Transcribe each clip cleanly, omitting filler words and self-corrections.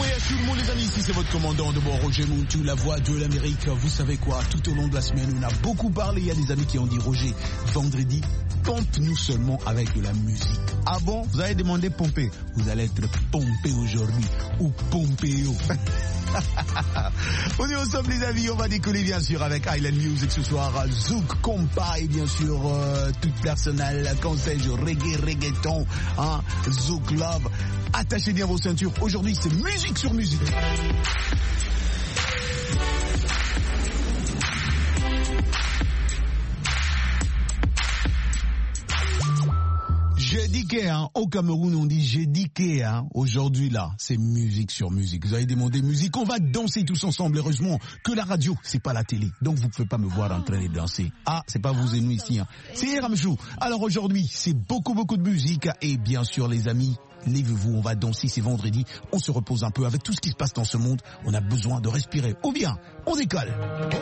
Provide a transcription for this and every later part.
Tout le monde les amis, ici c'est votre commandant de bord Roger Muntu, la voix de l'Amérique. Vous savez quoi, tout au long de la semaine on a beaucoup parlé, il y a des amis qui ont dit Roger, vendredi, pompe-nous seulement avec de la musique. Ah bon, vous avez demandé pomper, vous allez être pompé aujourd'hui, ou pompéo. On est ensemble les amis, on va décoller bien sûr avec Island Music ce soir, Zouk, Compa et bien sûr tout personnel, conseil, reggaeton, hein, Zouk Love. Attachez bien vos ceintures, aujourd'hui c'est musique sur musique. J'ai dit que, hein, au Cameroun on dit j'ai dit que, hein, aujourd'hui là, c'est musique sur musique. Vous avez demandé musique, on va danser tous ensemble. Heureusement que la radio, c'est pas la télé, donc vous pouvez pas me voir en train de danser. Ah, c'est pas vous et nous ici, hein. C'est Ramchou. Alors aujourd'hui, c'est beaucoup de musique et bien sûr les amis, levez-vous, on va danser, c'est vendredi, on se repose un peu avec tout ce qui se passe dans ce monde, on a besoin de respirer. Ou bien, on décolle.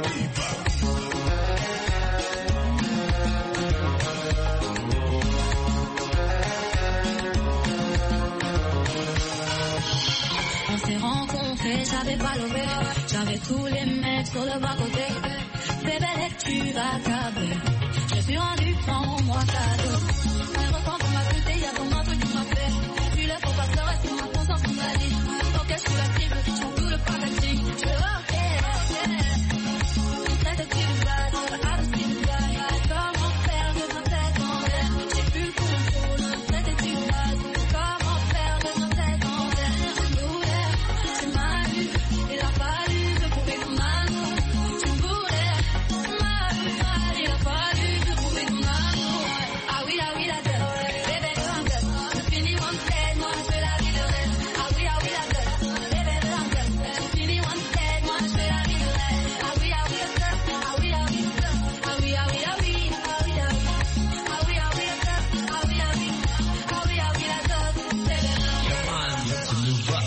On s'est rencontrés, j'avais pas levé, j'avais tous les mecs sur le bas-côté. Bébé, tu vas câbler, je suis rendu, prends-moi cadeau. Un record pour ma côté, y'a ton main qui m'a fait. Tu le faut pas pleurer, c'est ma conscience qui m'a dit. Ok, je suis la cible, je suis tout le packaging. Je veux ok. Traite de tu vas, arrête tu vas. Comment faire de ma tête en l'air? J'ai plus le contrôle, traite de tu vas. Comment faire de ma tête en l'air? Tu voulais, tu m'as eu, il a fallu te prouver ton amour. Tu voulais, tu m'as eu, il a fallu te prouver ton amour. Ah oui, la gueule, bébé de la gueule. Je finis one tête, moi je fais la vie de rêve. Ah oui, la gueule, bébé de la gueule. Je finis one tête, moi je fais la vie de rêve. Ah oui, la gueule, ah oui, la gueule. Ah oui, ah oui, ah oui, ah oui, ah oui. Ah oui, ah oui, la gueule, ah oui, ah oui. Ah oui, ah oui, la gueule, bébé de la gueule.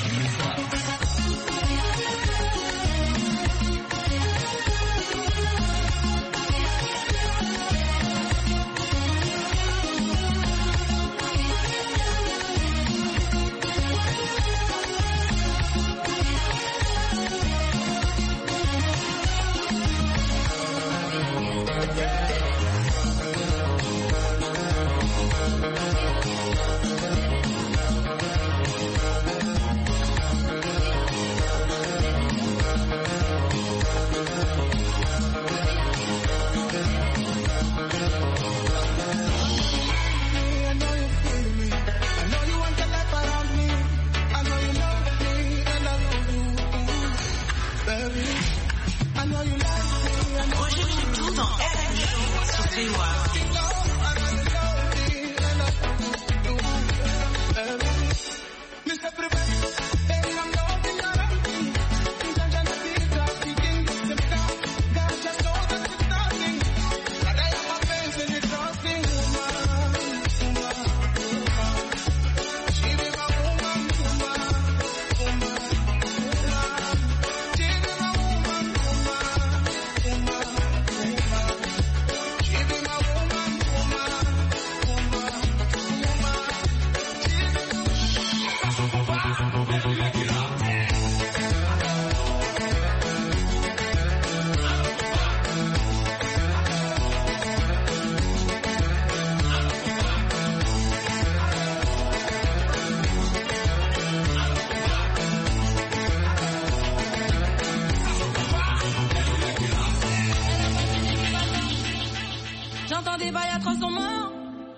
J'entends des bails atroces en mort.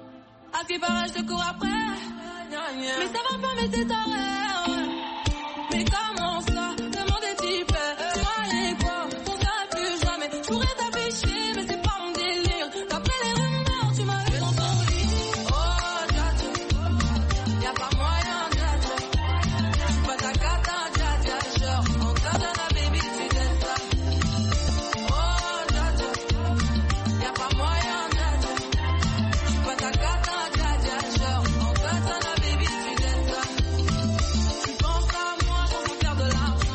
À qui paraît, je te cours après. Mais ça va pas, mais c'est ta rêve. Mais comment ça? Demande des types. Tu croyais quoi? On s'arrête plus jamais. Je pourrais t'afficher, mais c'est pas mon délire. D'après les rumeurs, tu m'as eu dans ton lit. Oh, dja, y'a pas moyen, dja. J'suis pas ta cata, dja, genre. On t'a donné la baby, tu t'aimes ça. Oh, dja, y'a pas moyen, dja. J'suis pas ta cata, dja, genre. On t'a donné la baby, tu t'aimes ça. Tu penses à moi, j'en veux faire de l'argent.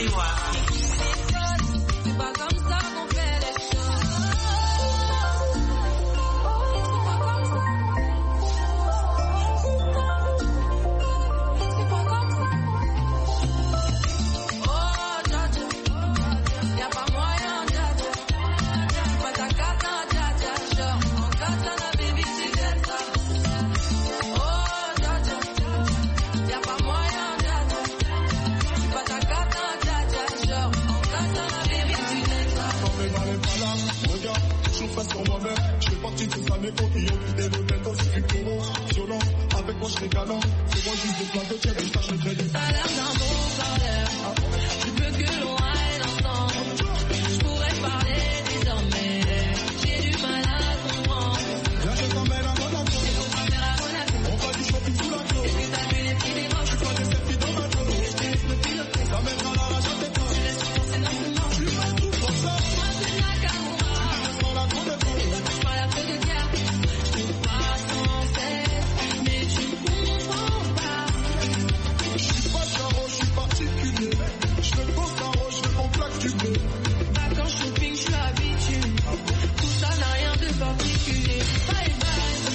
noir. C'est pas comme ça qu'on fait les choses. C'est pas comme ça. Oh, dja dja, y'a pas moyen, dja dja. Pas ta cata, dja dja, genre en katana, baby, tu gagnes ça. Oh, dja dja, y'a pas moyen, dja dja. Pas ta cata, dja dja, genre en katana, baby, tu gagnes ça. Quand mes balles pas là, regarde, je fais sur moi-même. Je fais partie de tous amis qui ont des hôtels aussi du taureau. Violent, avec moi je serai galant. C'est moi juste des plats de tiers et je tâche le crédit. T'as l'air d'un bon parleur. Tu peux que l'on aille ensemble. Je pourrais parler désormais. J'ai du mal à comprendre. Viens, je t'emmène à Monaco. On va faire à Monaco. On va du shopping sous la Est-ce côte. que t'as vu les petits démons? Tu vois des selfies dans ma tête. Je te laisse me piloter. Ça mènera à la rage à tes pas. Je laisse foncer dans ce monde. Tu fais tout comme ça. Moi c'est Nakamura. Sans la grande école. Ça touche pas la feu de guerre. Je te passe sans cesse. Mais tu ne comprends pas. Je suis pas charo, je suis particulier. Je veux ton carreau, je veux ton plaque du bleu. Vacances shopping, je suis habitué. Tout ça n'a rien de particulier. Bye bye.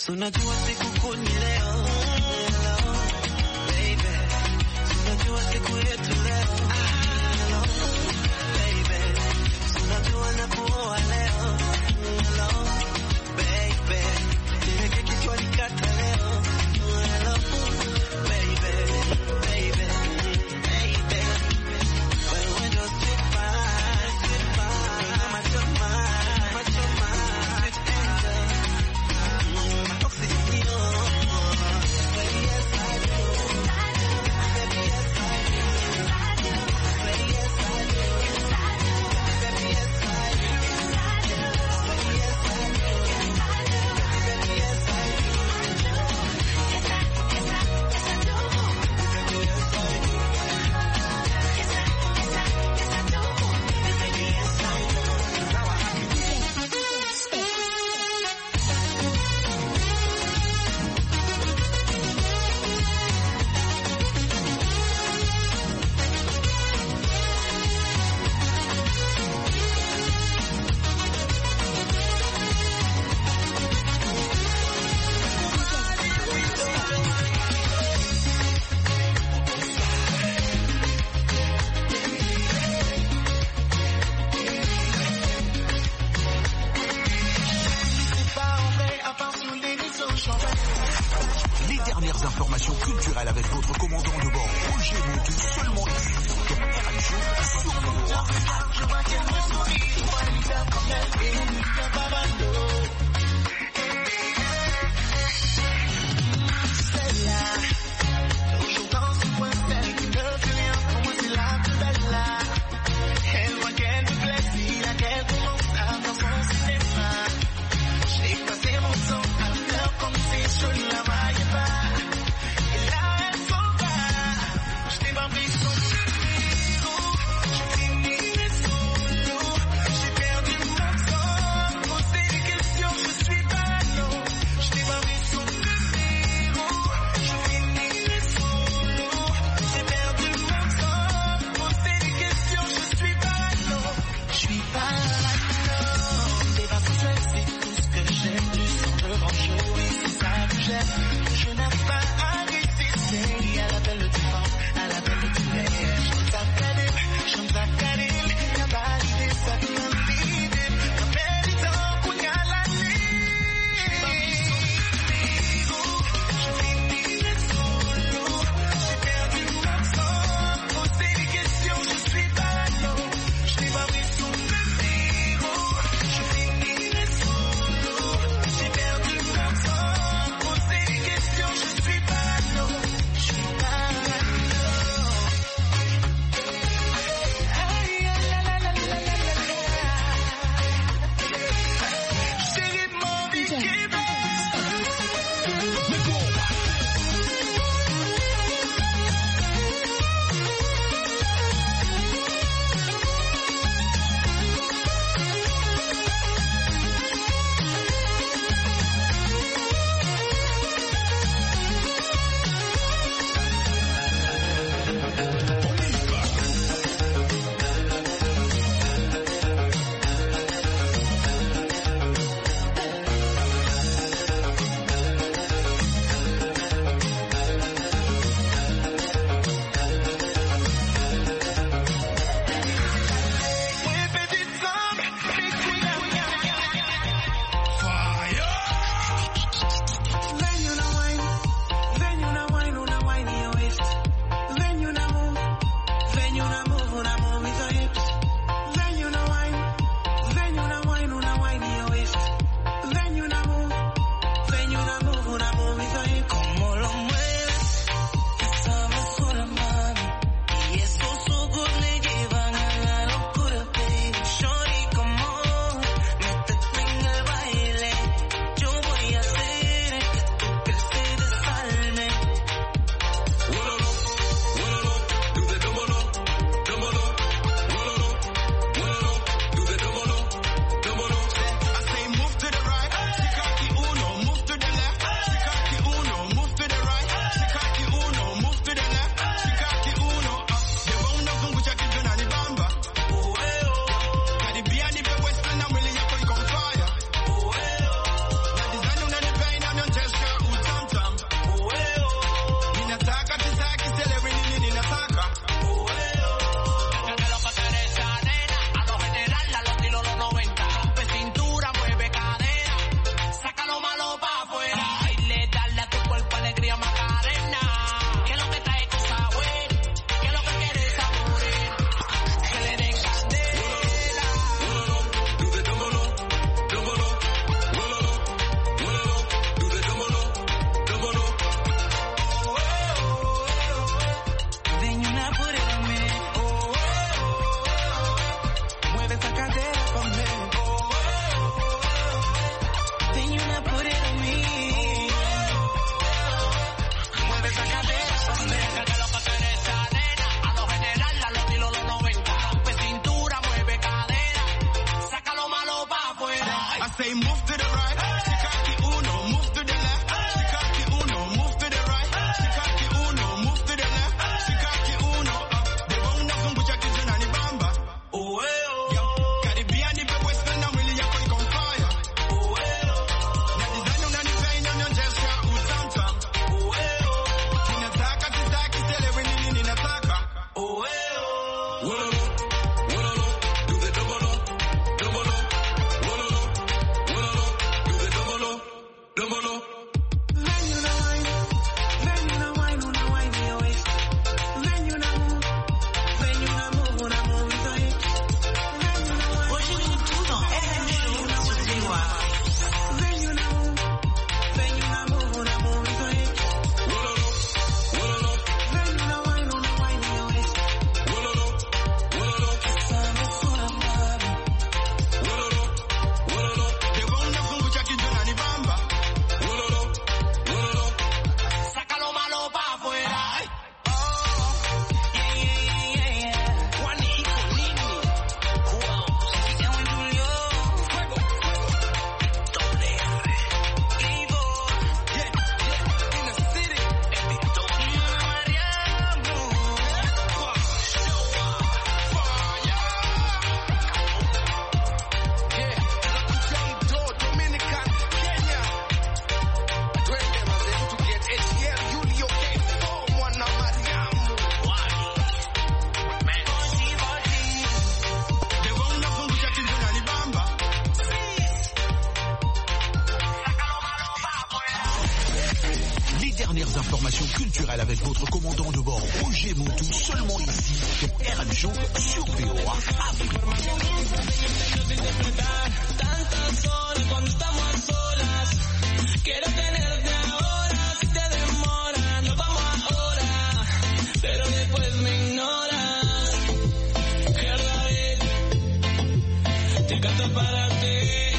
Unajua siku ni leo, baby. Unajua siku yetu leo, baby. Unajua nakuoa leo, baby. Nileke kichwa nikata leo, baby, baby, baby. Wewe ndo sweet pie, machoma, sweet angel. Les dernières informations culturelles avec votre commandant de bord, Roger Motu, seulement ici, dans Radio sur Moroa. Je t'ai pas pris son say move to the right. Shikaki uno, move to the left. Shikaki uno, move to the right. Shikaki uno, move to the left. Shikaki uno, they won't know from which I can turn bamba. Oh, yo, Caribbean, if you West End, I'm really a quick on fire. Oh, now design on any pain on your chest, yeah, who's Santa? Oh, in attack, tell everything in attack. Oh, do the double up, double up. Double up. Then you know wine, una wine in your waist. Then you know move, una move in your hip. Then you know wine. Rejoignez tout dans RMC sur VOA. Then you know move, una move in your hip. Then you know wine in your waist. Sabe sura mbabe. They won't know from which I can turn any bamba. Sácalo malo pa' afuera. Juanito, Nini, Cristiano y Julio, Fuego, Doble R, Ivo, in the city, Victoria, Mariano, Dominican, Kenya. Duende was able to get ATL, Julio K4, Juana Mariamo. They won't know from which I can turn any bamba. Les dernières informations culturelles avec votre commandant de bord Roger Moutou, seulement ici dans RM Show sur VOA Afrique. Tantas horas cuando estamos a solas. Quiero tenerte ahora. Si te demoras, nos vamos ahora. Pero después me ignoras. David, te canto para ti.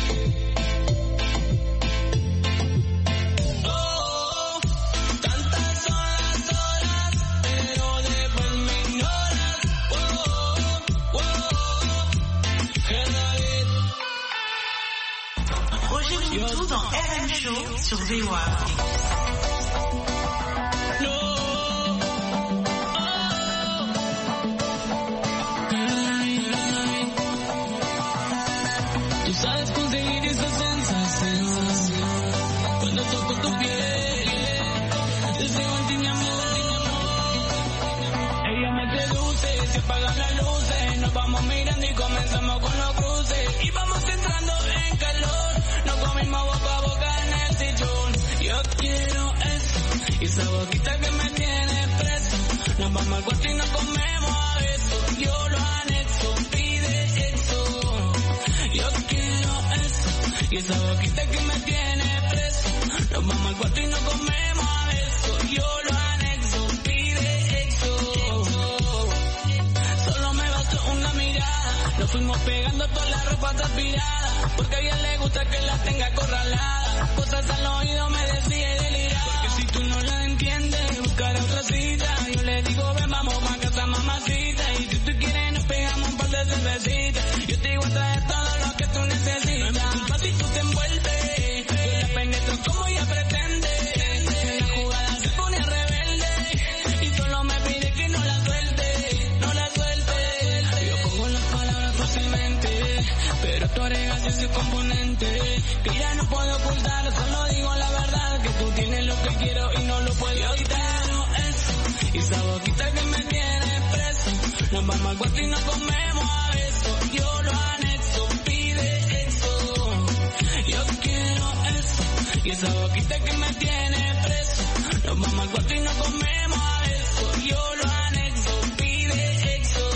Oh, tantas son las horas, pero después me ignoras. David. Rejoignez tout dans RM Show sur VOA Afrique. Tú sabes conseguir esa sensación cuando toco tu piel. Deseo en ti mi amor. Ella me seduce, se apagan las luces. Nos vamos mirando y comenzamos con los cruces. Y vamos entrando en calor. Nos comimos boca a boca en el sillón. Yo quiero eso, esa boquita que me tiene preso. Nos vamos al cuarto y nos comemos a besos. Yo lo anexo, pide eso. Yo quiero eso, y esa boquita que me tiene preso. Nos vamos al cuarto y nos comemos a besos. Yo lo anexo, pide eso. Solo me bastó una mirada. Nos fuimos pegando toda la ropa transpirada. Porque a ella le gusta que la tenga acorralada. Cosas al oído me decía y deliraba. Porque si tú no la entiendes, buscar otra cita. Yo le digo, ven, vamos pa' casa, mamacita. Y si tú quieres, nos pegamos un par de cervecitas. Yo te digo a traer todo lo que tú necesitas. No es mi culpa si tú te envuelves. Yo la penetro como ella pretende. En la jugada se pone rebelde. Y solo me pide que no la suelte. No la suelte. Yo pongo las palabras fácilmente. Pero tú agregas ese componente que ya no puedo ocultar. Solo digo la verdad, que tú tienes lo que quiero y no lo puedo evitar. Eso, y esa boquita que me tiene preso. Nos vamos al cuarto y nos comemos a besos. Yo lo anexo, pide eso. Yo quiero eso, y esa boquita que me tiene preso. Nos vamos al cuarto y nos comemos a besos. Yo lo anexo, pide eso.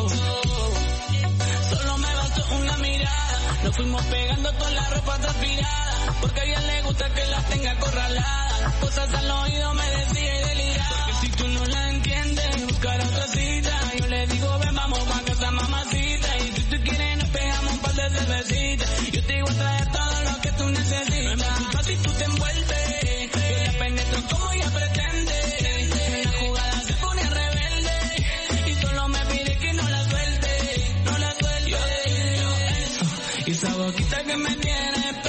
Solo me bastó una mirada. Nos fuimos pegando toda la ropa transpirada. Porque a ella le gusta que la tenga acorralada. Cosas al oído me decía y deliraba. Porque si tú no la entiendes, buscar otra cita. Yo le digo, ven, vamos pa' casa, mamacita. Y si tú quieres, nos pegamos un par de cervecitas. Yo te digo a traer todo lo que tú necesitas. No es mi culpa si tú te envuelves. Yo la penetro como ella pretende. En la jugada se pone rebelde. Y solo me pide que no la suelte. No la suelte. Yo eso, y esa boquita que me tiene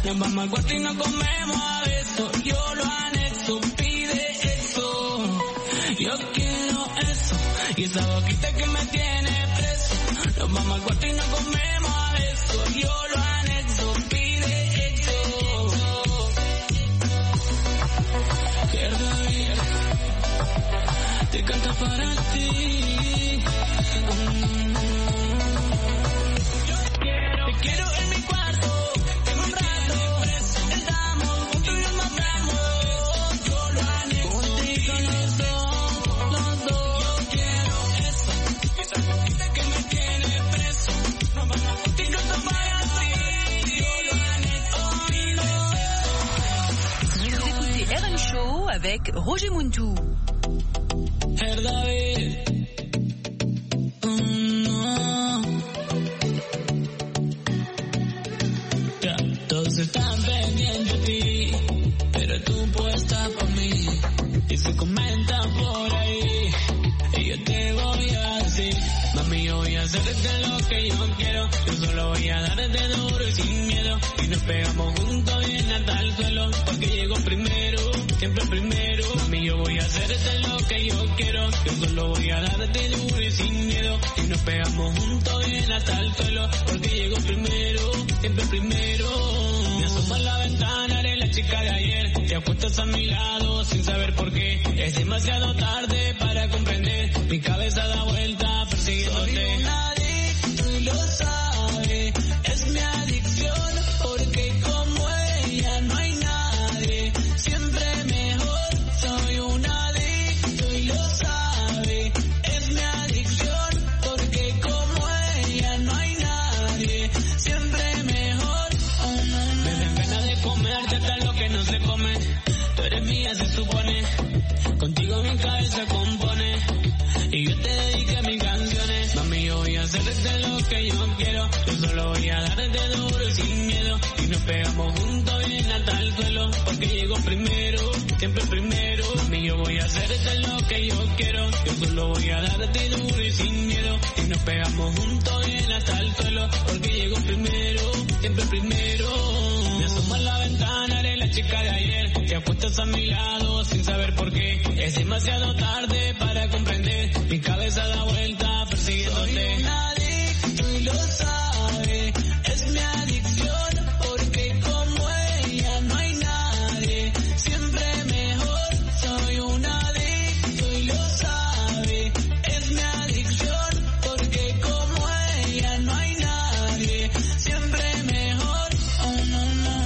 Nos vamos al cuarto y nos comemos a besos. Yo lo anexo, pide eso. Yo quiero eso. Y esa boquita que me tiene preso. Nos vamos al cuarto y nos comemos a besos. Yo lo anexo, pide eso. David, te canta para ti. Te quiero en mi cuarto, en un rato. Estamos juntos y nos matamos. Yo lo anexo, contigo los dos. Yo quiero eso. Esa boquita que me tiene preso. Nos vamos a contigo para ti. Yo lo anexo, pide eso. Vous écoutez RN Show avec Roger Muntu. David. Ya, todos están pendientes de ti, pero tú puesta por mí. Y se comentan por ahí, y yo te voy a decir, mami, yo voy a hacerte lo que yo quiero. Yo solo voy a darte duro y sin miedo. Y nos pegamos juntos bien hasta el suelo, porque llego primero, siempre primero. Mami, yo voy a hacerte lo que yo quiero. Yo solo voy a darte duro y sin miedo. Y nos pegamos juntos bien hasta el suelo, porque llego primero, siempre primero. Me asomo a la ventana, eres la chica de ayer. Te acuestas a mi lado sin saber por qué. Es demasiado tarde para comprender. Mi cabeza da vuelta persiguiéndote. Soy un adicto y lo sabe. Es mi adicción, porque como ella no hay nadie. Siempre mejor. Soy un adicto y lo sabe. Es mi adicción, porque como ella no hay nadie. Siempre mejor. Oh, no. Me dan ganas de comerte hasta lo que no se come. Tú eres mía, se supone. Contigo mi cabeza compone. Y yo te dediqué mis canciones. Mami, yo voy a hacerte lo que yo quiero. Yo solo voy a darte duro y sin miedo. Y nos pegamos juntos bien hasta el suelo, porque llego primero, siempre primero. Mami, yo voy a hacerte lo que yo quiero. Yo solo voy a darte duro y sin miedo. Y nos pegamos juntos bien hasta el suelo, porque llego primero, siempre primero. Me asomo a la ventana, eres la chica de ayer. Te apuestas a mi lado sin saber por qué. Es demasiado tarde para comprender. Mi cabeza da vuelta persiguiéndote. Soy un adicto y lo sabe. Es mi adicción, porque como ella no hay nadie. Siempre mejor. Soy un adicto y lo sabe. Es mi adicción, porque como ella no hay nadie. Siempre mejor. Oh, no, no.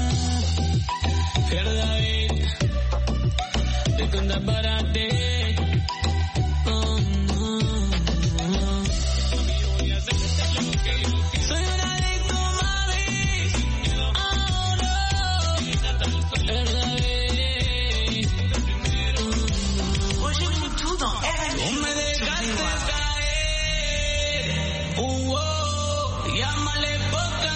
David, te cuenta para ti. Soy un adicto, mami. Ahora, Roger Muntu dans tú RN me dejaste caer. Llámale poca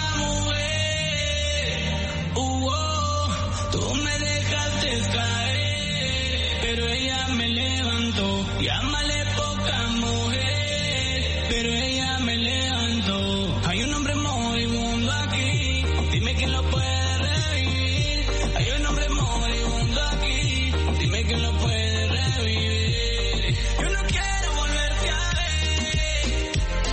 mujer. Tú me dejaste caer, pero ella me levantó. Llámale poca mujer, pero ella me levantó. Hay un hombre moribundo aquí, dime quién lo puede revivir. Hay un hombre moribundo aquí, dime quién lo puede revivir. Yo no quiero volverte a ver.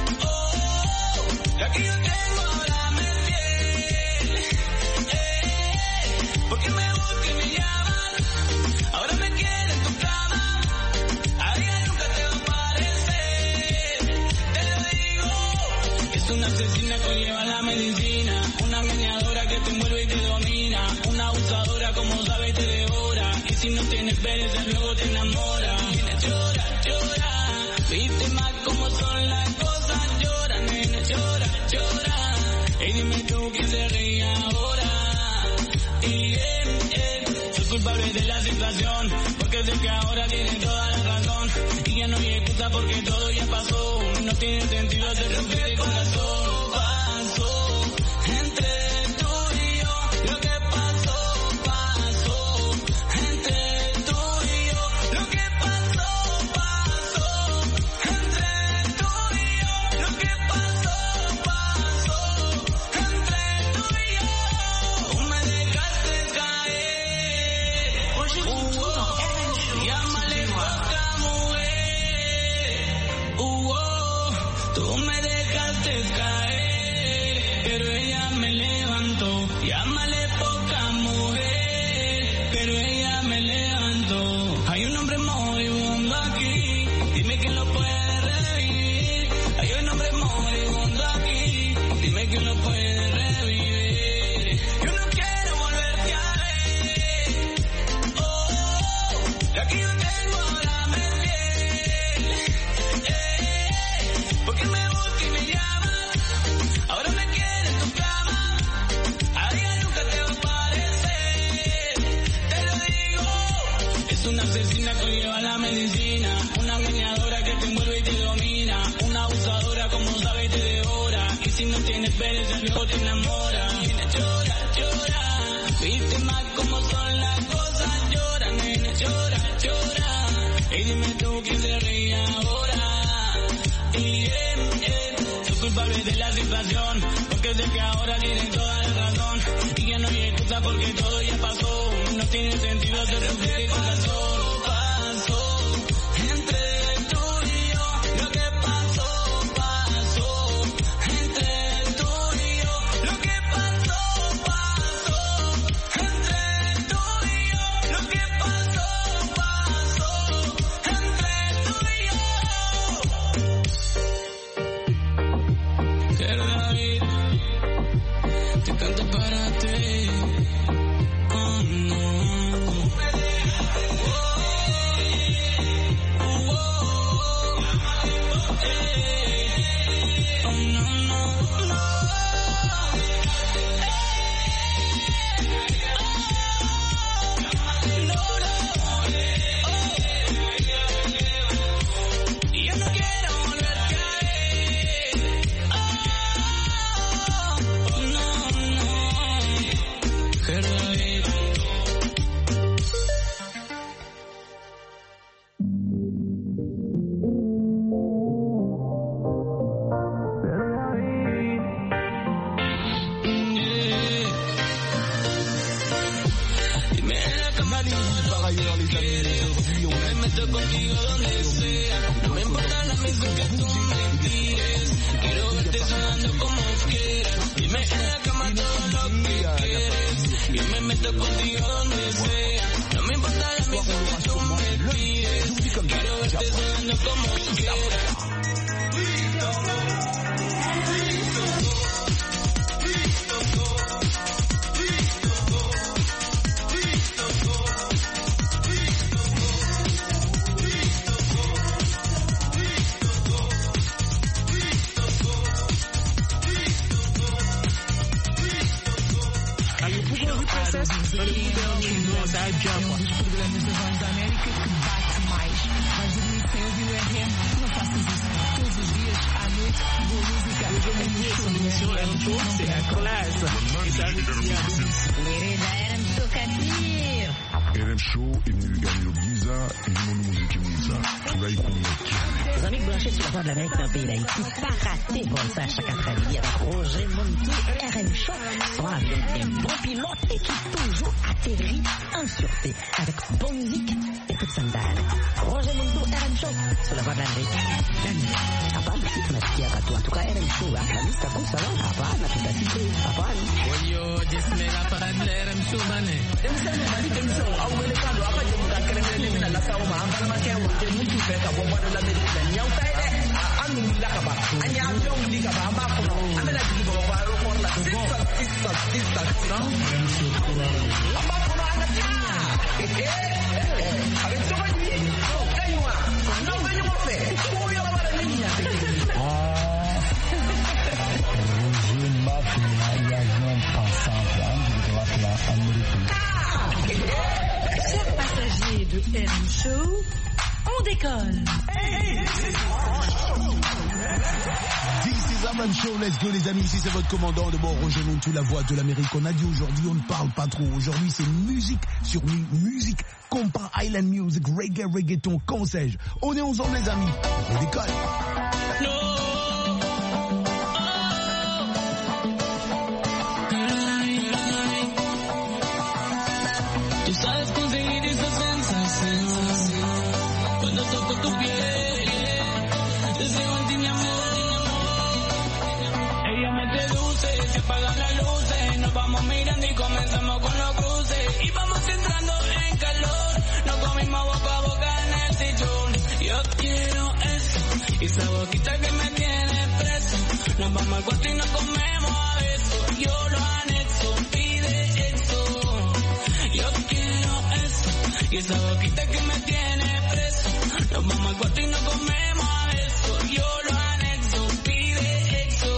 La que yo tengo ahora me tiene. Porque me buscan y me llaman. Ahora me quieren en tu cama. A ella nunca te va a parecer. Te lo digo. Es una asesina que lleva la medicina. Una engañadora que te envuelve y te domina. Una abusadora como sabe y te devora. Y si no tienes pereza luego te enamora. Nena, llora, llora. Viste más como son las cosas. Llora, nena, llora, llora. Y dime tú quién se ríe ahora. Y soy culpable de la situación, porque sé que ahora tiene toda la razón. Y ya no hay excusa porque todo ya pasó. No tiene sentido hacer romper el corazón. Pasó entre tú y yo. Lo que pasó, pasó entre tú y yo. Lo que pasó, pasó entre tú y yo. Lo que pasó, pasó entre tú y yo. Tú me dejaste caer, pero ella me levantó. Llámale poca mujer, pero ella me levantó. Hay un hombre moribundo aquí, dime quién lo puede revivir. Hay un hombre moribundo aquí, dime quién lo puede revivir. Yo no quiero volverte a ver. Oh, aquí yo tengo ahora me fiel. Porque me busca y me llama. Ahora me quiere en tu cama. A ella nunca te va a parecer. Te lo digo. Es una asesina que lleva la medicina. Una engañadora que te envuelve y te domina. Una abusadora como sabe te devora. Y si no tienes pereza luego te enamora. Nena, llora, llora. Viste más como son las cosas. Llora, nena, llora, llora. Y dime tú quién se ríe ahora. Y soy culpable de la situación, porque sé que ahora tienen toda la razón. Y ya no hay excusa porque todo ya pasó. No tiene sentido hacer sufrir con razón. Pasó entre tú y yo. Lo que pasó, pasó entre tú y yo. Lo que pasó, pasó entre tú y yo. Lo que pasó, pasó entre tú y yo. Quiero David, te canto para ti. Oh no. Y yo no quiero volver a caer. Oh no, no. Quiero David. Dime en la cama todo lo que quieres. Yo me meto contigo donde sea. No me importa la misión que tú me tires. Quiero verte sonando como quieras. Dime en la cama todo lo que quieres. Yo me meto contigo donde sea. No me importa la misión que tú me tires. Quiero verte sonando como quieras. Programas da Voz da América que bate mais. Vais dormir sem ouvir o RM? Não faças isso. Todos os dias, à noite, boa música. RM Show imeniganiro imonimuzikimuza turayikumbuka. Les amis branchés sur la Voix de l'Amérique d'un pays d'Haïti, pas rater bon ça chaque après-midi avec Roger Montou et RM Show sont avec des bons pilotes et qui toujours atterrit en sûreté avec bonne musique et peu de sandales. Roger Montou, RM Show sur la Voix de l'Amérique. La nuit. Hapana, si tunasikia watu. En tout cas, RM Show, la lista kwa sawa. Hapana, tutasikia. Hapana. Oyo, jismela para RM Show bane. Chers passagers de RM Show, on décolle. This is RM Show, let's go les amis, ici c'est votre commandant de bord, Roger Montou, la voix de l'Amérique. On a dit aujourd'hui, on ne parle pas trop. Aujourd'hui c'est musique sur musique, compas, island music, reggaeton, qu'on sais-je. On est ensemble les amis, on décolle. Tú sabes conseguir esa sensación cuando toco tu piel. Deseo en ti mi amor, apagan las luces. Nos vamos mirando y comenzamos con los cruces. Y vamos entrando en calor. Nos comimos boca a boca en el sillón. Yo quiero eso, y esa boquita que me tiene preso. Nos vamos al cuarto y nos comemos a besos. Yo lo anexo, pide eso. Yo quiero eso, y esa boquita que me tiene preso. Nos vamos al cuarto y nos comemos a besos. Yo lo anexo, pide eso.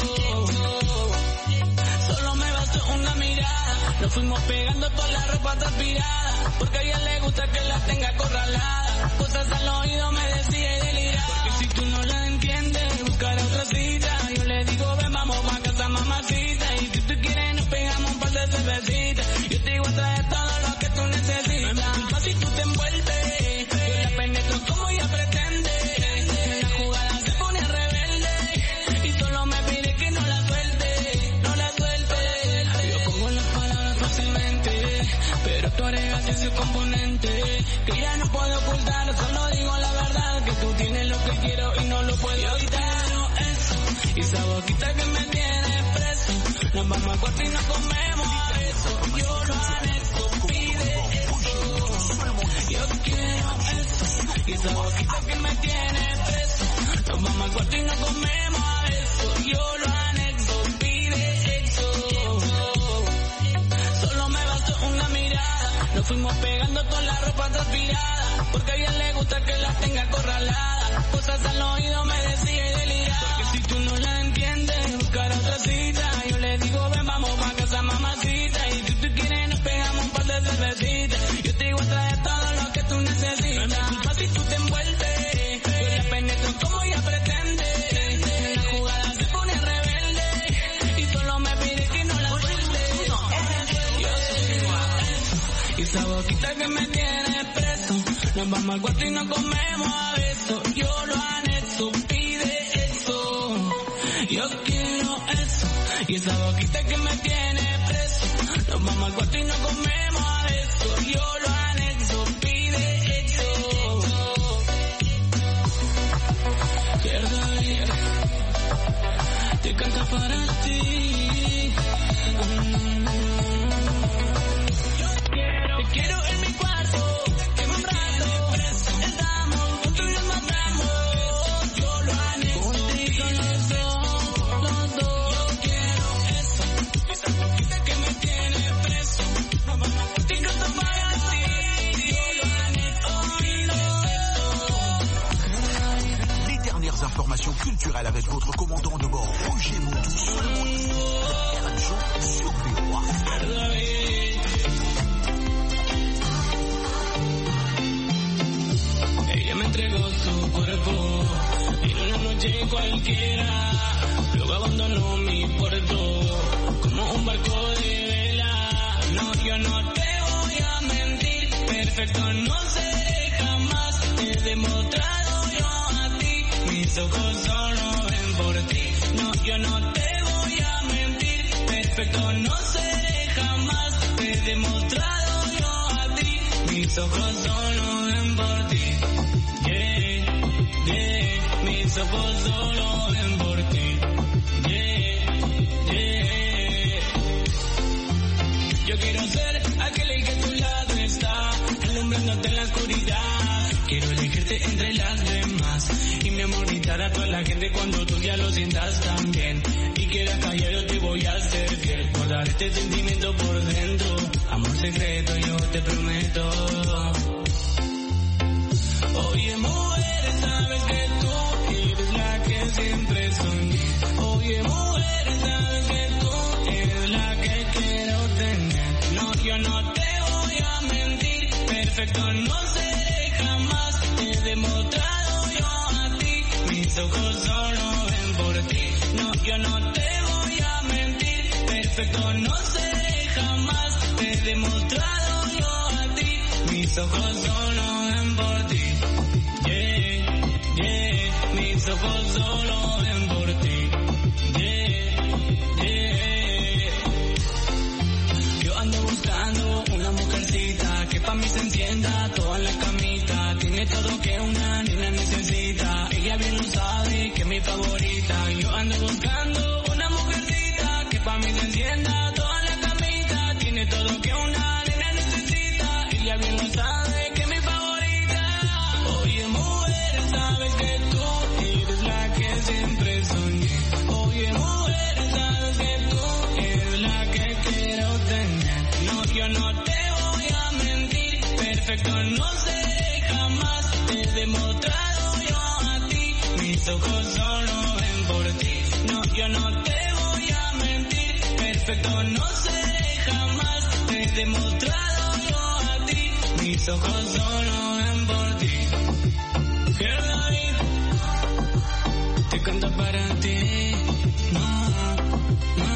Solo me bastó una mirada. Nos fuimos pegando toda la ropa transpirada. Porque a ella le gusta que la tenga acorralada. Cosas al oído me decía y deliraba. Porque si tú no la entiendes, buscar otra cita. Yo le digo, ven, vamos pa' casa, mamacita. Y si tú quieres, nos pegamos un par de cervecitas. Yo te digo a traer todo lo que tú necesitas. No me culpa si tú te envuelves. Yo la penetro como ella pretende. En la jugada se pone rebelde. Y solo me pide que no la suelte. No la suelte. Yo pongo las palabras fácilmente. Pero tú agregas ese componente. Que ya no puedo ocultar. Solo digo la verdad. Que tú tienes lo que quiero y no lo puedo evitar. Y esa boquita que me tiene preso. Nos vamos al cuarto y nos comemos a besos. Yo lo anexo, pide eso. Yo quiero eso. Y esa boquita que me tiene preso. Nos vamos al cuarto y nos comemos a besos. Yo lo anexo, pide eso. Solo me bastó una mirada. Nos fuimos pegando toda la ropa transpirada. Porque a ella le gusta que la tenga acorralada. Cosas al oído me decía y deliraba. Porque si tú no la entiendes, buscar otra cita. Yo le digo, ven, vamos pa' casa, mamacita. Y si tú quieres, nos pegamos un par de cervecitas. Yo te digo, trae todo lo que tú necesitas. No me culpa si tú te envuelves. Yo la penetro como ella pretende. En la jugada se pone rebelde. Y solo me pide que no la suelte. Yo soy igual. Y esa boquita que me tiene preso. Nos vamos al cuarto y nos comemos a besos. Yo lo anexo, pide eso. Yo quiero eso. Y esa boquita que me tiene preso. Nos vamos al cuarto y nos comemos a besos. Yo lo anexo, pide eso. Pierda ir. Te canta para ti. Te quiero en mi cuarto. Information culturelle avec votre commandant de bord, Roger Moutou, seulement ici, RM Show sur VOA. Ella me entregó su cuerpo en una noche cualquiera, luego abandonó mi puerto como un barco de vela. No, yo no te voy a mentir, perfecto no seré jamás, te he demostrado yo a ti, mis ojos solo ven por ti. No, yo no te voy a mentir, perfecto no seré jamás, te he demostrado yo a ti, mis ojos solo ven por ti. Mis ojos solo ven por ti. Yo quiero ser aquel que a tu lado está, alumbrándote en la oscuridad. Quiero elegirte entre las demás y mi amor gritar a toda la gente cuando tú ya lo sientas también. Y quieras callar, yo te voy a hacer fiel, guardar este sentimiento por dentro. Amor secreto, yo te prometo. Oye, mujer, sabes que tú eres la que siempre soñé. Oye, mujer, sabes que tú eres la que quiero tener. No, yo no te voy a mentir, perfecto no seré jamás. Te he demostrado yo a ti, mis ojos solo ven por ti. No, yo no te voy a mentir, perfecto no seré jamás. Te he demostrado yo a ti, mis ojos solo ven por ti. Mis ojos solo ven por ti. Yo ando buscando una mujercita que pa' mí se encienda toda la camita. Tiene todo que una nena necesita. Ella bien lo sabe que es mi favorita. Yo ando buscando una mujercita que pa' mí se encienda yo no te voy a mentir. Perfecto no seré jamás, te he demostrado yo a ti. Mis ojos solo ven por ti. Girl, David, te canto para ti. No, no.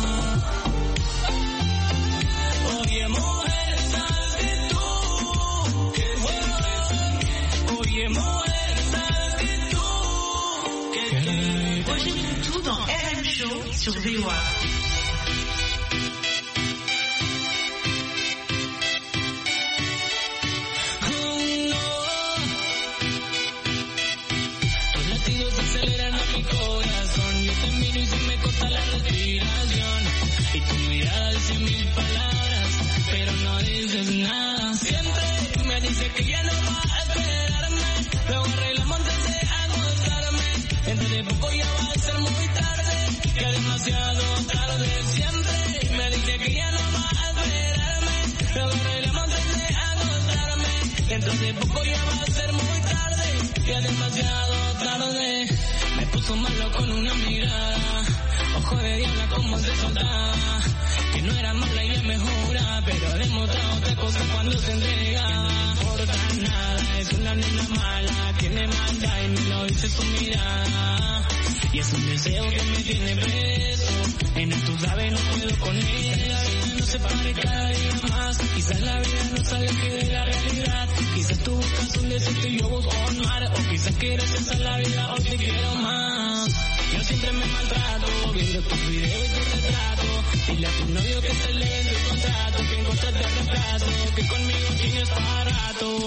Oye, mujer, sabes que tú, que oye, mujer, sabes que tú, Roger Moutou dans RM Show sur VOA. Tus latidos aceleran a mi corazón. Yo te miro y se me corta la respiración. Y tu mirada dice mil palabras, pero no dices nada. Siempre me dice que ya no va a esperarme. Luego arreglamos antes de acostarme. Dentro de poco ya va a ser muy tarde, ya demasiado tarde. Siempre me dice que ya no va a esperarme. Luego arreglamos antes de acostarme. Dentro de poco ya va a ser muy tarde, ya demasiado tarde. Me puso malo con una mirada, ojo de diabla como se soltaba. Que no era mala y ella me jura, pero ha demostrado otra cosa cuando se entrega. No le importa nada, es una nena mala, tiene maldad y me lo dice su mirada. Y es un deseo que me tiene preso, en el tú sabes no puedo con ella. La vida no se pare cada día más, quizás la vida no se aleje de la realidad. Quizás tú buscas un desierto y yo busco un mar, o quizás quieres cesar la vida, hoy te quiero más. Yo siempre me maltrato, viendo tus videos y tu retrato. Dile a tu novio que se lee el contrato, que encontraste el reemplazo, que conmigo tienes para rato.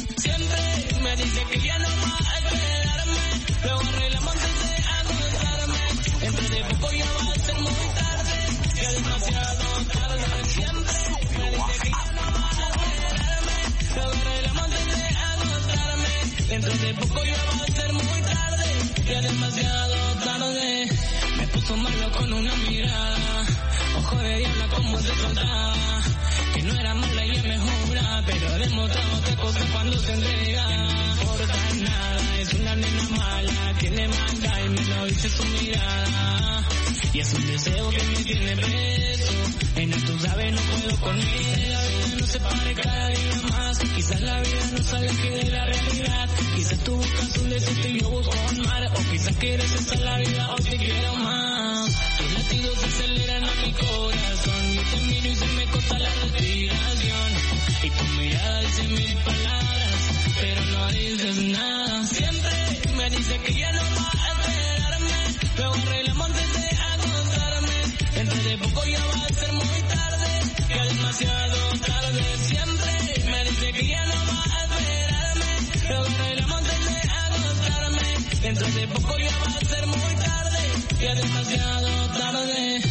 Siempre me dice que ya no va a esperarme, luego arreglamos antes de acostarme. Dentro de poco ya va a ser muy tarde, ya demasiado tarde. Siempre me dice que ya no va a esperarme, luego arreglamos antes de acostarme. Dentro de poco ya va a ser muy tarde, ya demasiado tarde. Me puso malo con una mirada, ojo de diabla como se soltaba. Que no era mala y ella me jura, pero ha demostrado otra cosa cuando se entrega. No le importa nada, es una nena mala, tiene maldad y me lo dice su mirada. Y es un deseo que me tiene preso, en el tú sabes no puedo con ella. La vida no se pare cada día más, quizás la vida no se aleje de la realidad. Quizás tú buscas un desierto y yo busco un mar, o quizás quieres cesar la vida, hoy te quiero más. Tus latidos aceleran a mi corazón, yo te miro y se me corta la respiración. Y tu mirada dice mil palabras, pero no dices nada. Siempre me dice que ya no va a esperarme, luego arreglamos antes de acostarme. Dentro de poco ya va a ser muy tarde, ya demasiado tarde. Siempre me dice que ya no va a esperarme, luego arreglamos antes de acostarme. Dentro de poco ya va a ser muy tarde, ya demasiado tarde.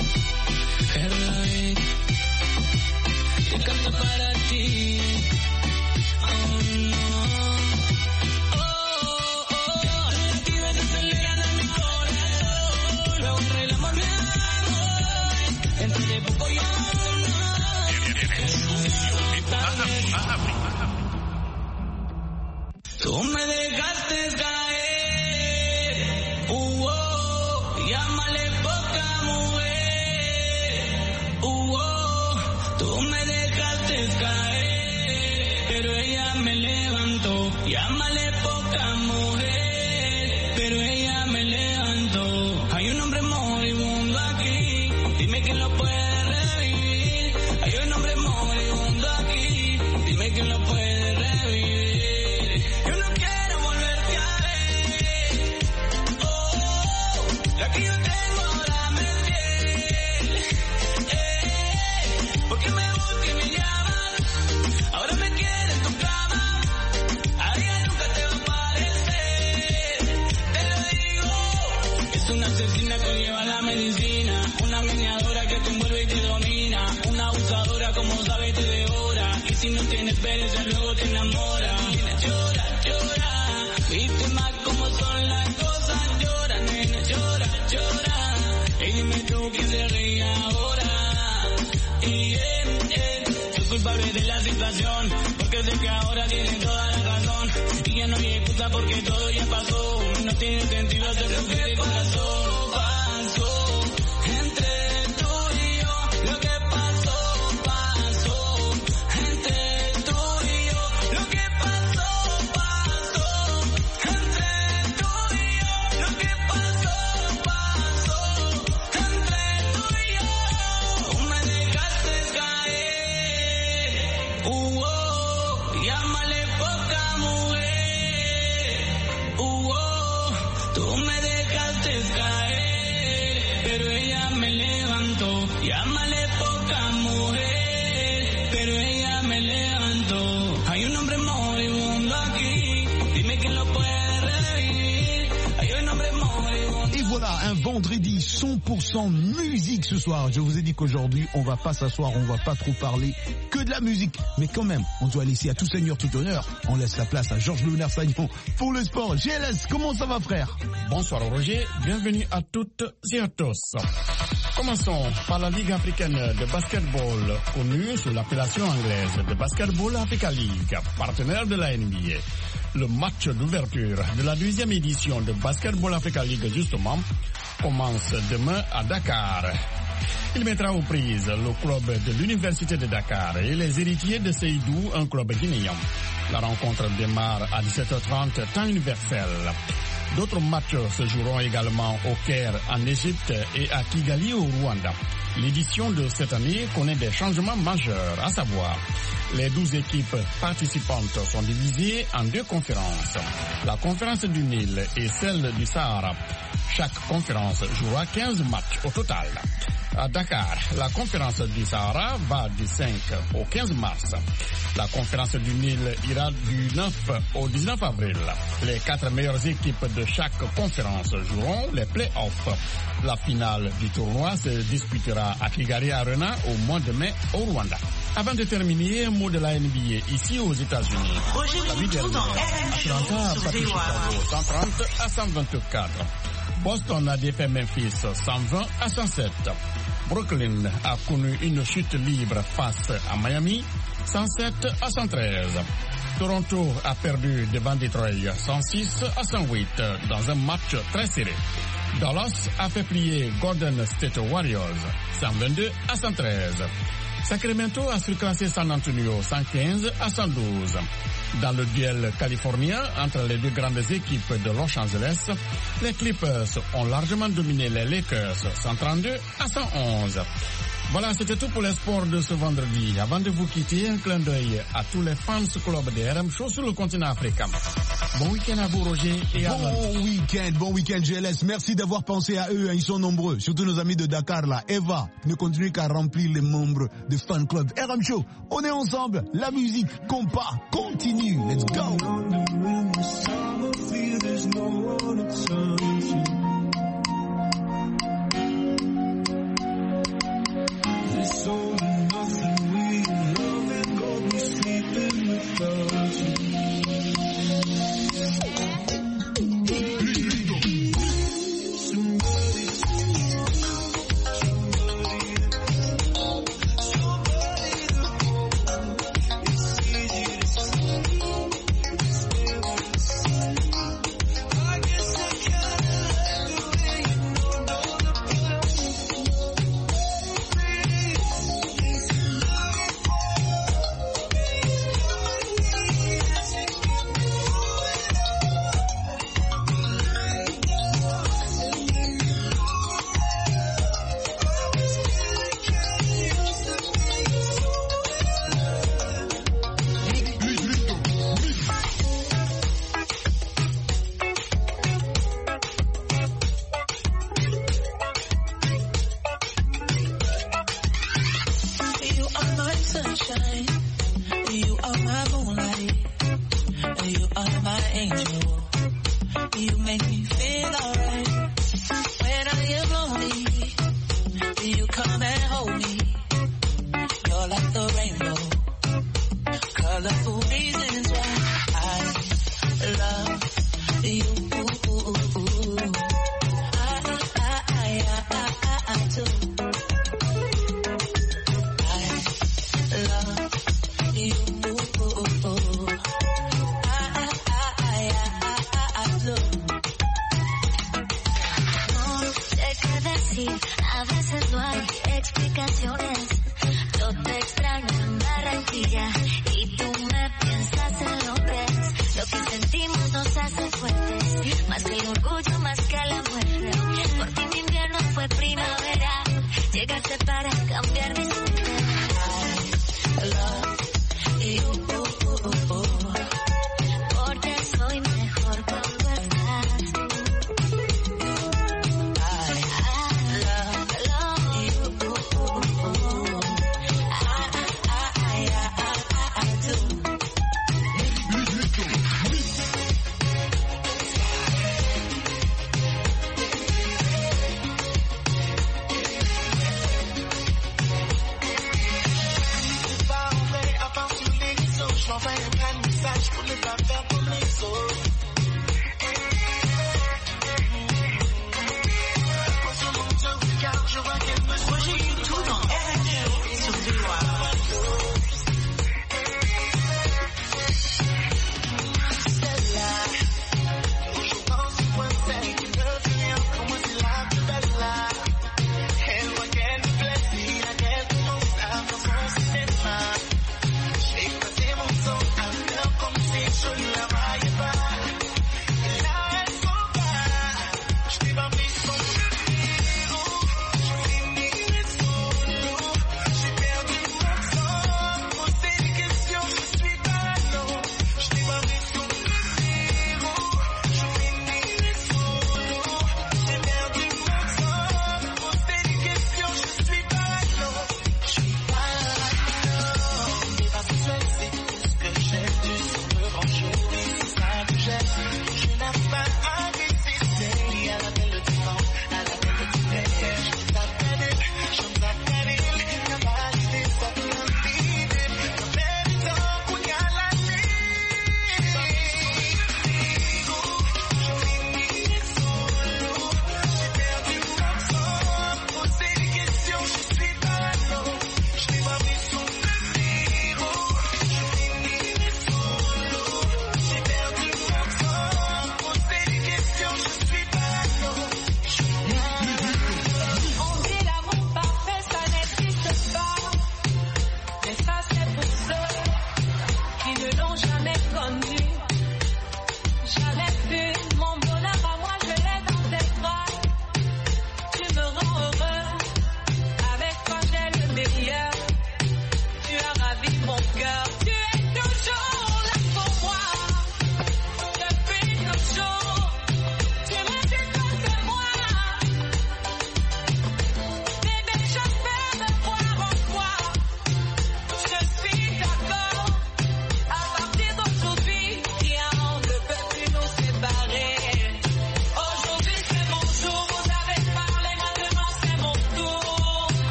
David, te canto para ti. Oh no, oh, oh, oh. Latidos aceleran a mi corazón, luego arreglamos mi amor. Dentro de poco ya tú me dejaste caer, llámale poca mujer, tú me dejaste caer, pero ella me levantó, llámale poca mujer, pero ella me levantó. Hay un hombre moribundo aquí, dime quién lo puede revivir. Hay un hombre moribundo aquí, dime quién lo puede revivir. Yo no quiero volverte a ver, la que yo tengo ahora me tiene, porque me busca y me llaman, ahora me quiere en tu cama, a ella nunca te va a parecer, te lo digo. Es una asesina que lleva la medicina, una meneadora que te envuelve y te domina, una abusadora como sabe te devora, y si no tienes pereza luego te enamora. Llora, llora, víctima como son las cosas, llora, nena, llora, llora, y dime tú quién se ríe ahora. Y soy culpable de la situación, porque sé que ahora tienen toda la razón, y ya no hay excusa porque todo ya pasó, no tiene sentido hacer sufrir el corazón. me levantó. Llámale poca mujer, pero ella me levantó. Hay un hombre moribundo aquí, dime quién lo puede revivir. Hay un hombre moribundo. Et voilà, un vendredi 100% musique ce soir. Je vous ai dit qu'aujourd'hui, on va pas s'asseoir, on va pas trop parler que de la musique. Mais quand même, on doit laisser à tout seigneur tout honneur. On laisse la place à Georges Léonard Sagnon pour le sport. GLS, comment ça va, frère? Bonsoir Roger, bienvenue à toutes et à tous. Commençons par la Ligue africaine de basketball, connue sous l'appellation anglaise de Basketball Africa League, partenaire de la NBA. Le match d'ouverture de la 12e édition de Basketball Africa League, justement, commence demain à Dakar. Il mettra aux prises le club de l'Université de Dakar et les héritiers de Seydou, un club guinéen. La rencontre démarre à 17h30, temps universel. D'autres matchs se joueront également au Caire en Égypte et à Kigali au Rwanda. L'édition de cette année connaît des changements majeurs, à savoir les 12 équipes participantes sont divisées en 2 conférences, la conférence du Nil et celle du Sahara. Chaque conférence jouera 15 matchs au total. À Dakar, la conférence du Sahara va du 5 au 15 mars. La conférence du Nil ira du 9 au 19 avril. Les 4 meilleures équipes de chaque conférence joueront les play-offs. La finale du tournoi se disputera à Kigali Arena au mois de mai au Rwanda. Avant de terminer, un mot de la NBA ici aux États-Unis. La nuit dernière, Atlanta a battu Chicago 130 à 124. Boston a défait Memphis 120 à 107. Brooklyn a connu une chute libre face à Miami 107 à 113. Toronto a perdu devant Detroit 106 à 108 dans un match très serré. Dallas a fait plier Golden State Warriors 122 à 113. Sacramento a surclassé San Antonio 115 à 112. Dans le duel californien entre les 2 grandes équipes de Los Angeles, les Clippers ont largement dominé les Lakers 132 à 111. Voilà, c'était tout pour les sports de ce vendredi. Avant de vous quitter, un clin d'œil à tous les fans club de RM Show sur le continent africain. Bon week-end à vous, Roger. Et à Bon week-end, GLS. Merci d'avoir pensé à eux. Ils sont nombreux. Surtout nos amis de Dakar, là. Eva ne continue qu'à remplir les membres de fan club RM Show. On est ensemble. La musique, compas, continue. Let's go. It's all or nothing, we love and go be sleeping without you.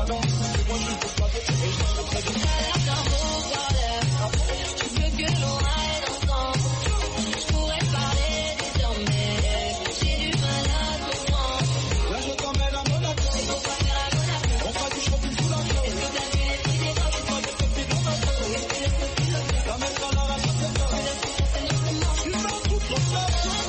galant. C'est moi juste pour plateau, et je parle très bien. Tu veux que l'on aille ensemble. Je pourrais parler désormais. J'ai du mal à comprendre. Là je t'emmène à Monaco. C'est pour pas faire à Monaco. On fera du shopping sous la flotte. Est-ce que t'as vu les petits débats? Je crois que c'est plus dans ma tête. La mène dans la race, c'est ça. Tu m'as tout trop cher.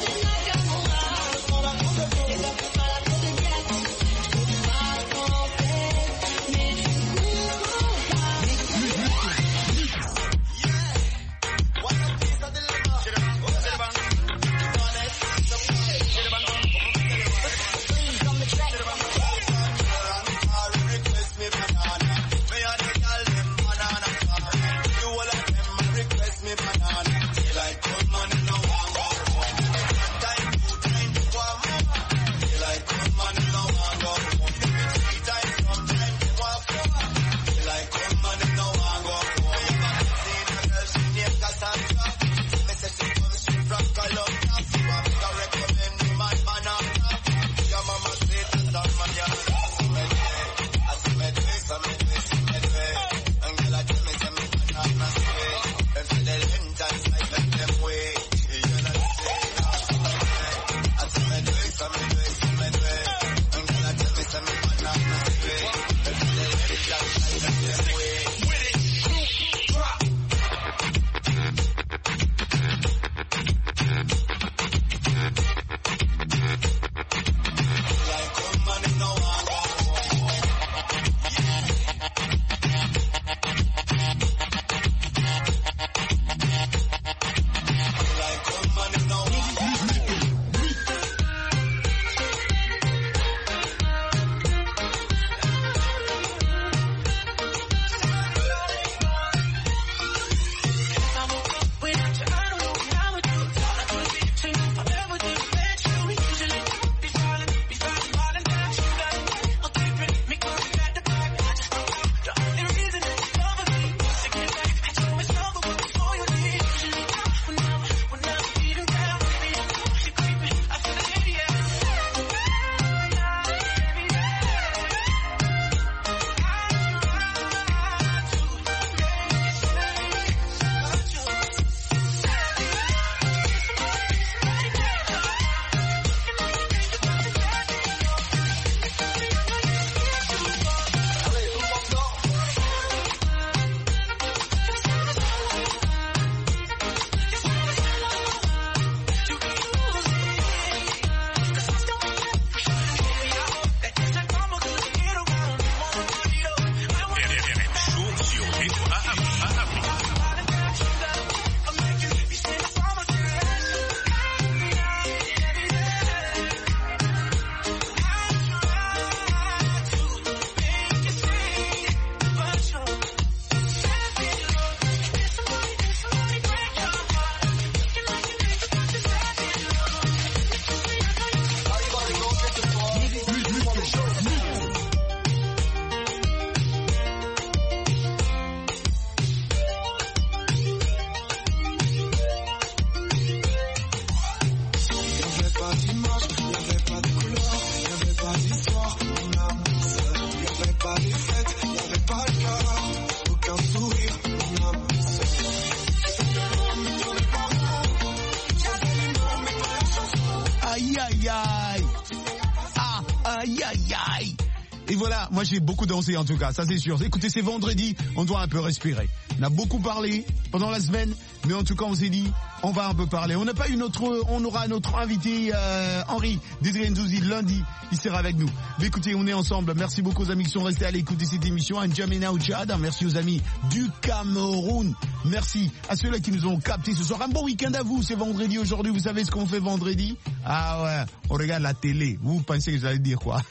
Et voilà, moi j'ai beaucoup dansé en tout cas, ça c'est sûr. Écoutez, c'est vendredi, on doit un peu respirer. On a beaucoup parlé pendant la semaine, mais en tout cas on s'est dit, on va un peu parler. On aura notre invité Henri Didrendouzi lundi, il sera avec nous. Mais écoutez, on est ensemble. Merci beaucoup aux amis qui sont restés à l'écouter cette émission. N'Djamena au Tchad, merci aux amis du Cameroun. Merci à ceux-là qui nous ont captés ce soir. Un bon week-end à vous, c'est vendredi aujourd'hui. Vous savez ce qu'on fait vendredi? Ah ouais, on regarde la télé. Vous pensez que j'allais dire quoi?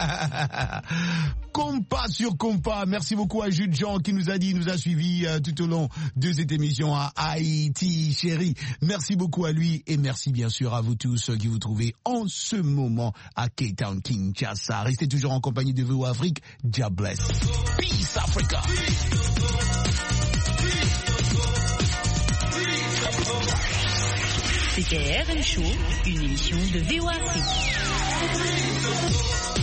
Compas sur compas. Merci beaucoup à Jules Jean qui nous a suivis tout au long de cette émission à Haïti, chérie. Merci beaucoup à lui et merci bien sûr à vous tous qui vous trouvez en ce moment à Cape Town, Kinshasa. Restez toujours en compagnie de VOA Afrique. God bless. Peace Africa. C'était RM Show, une émission de VOA Afrique.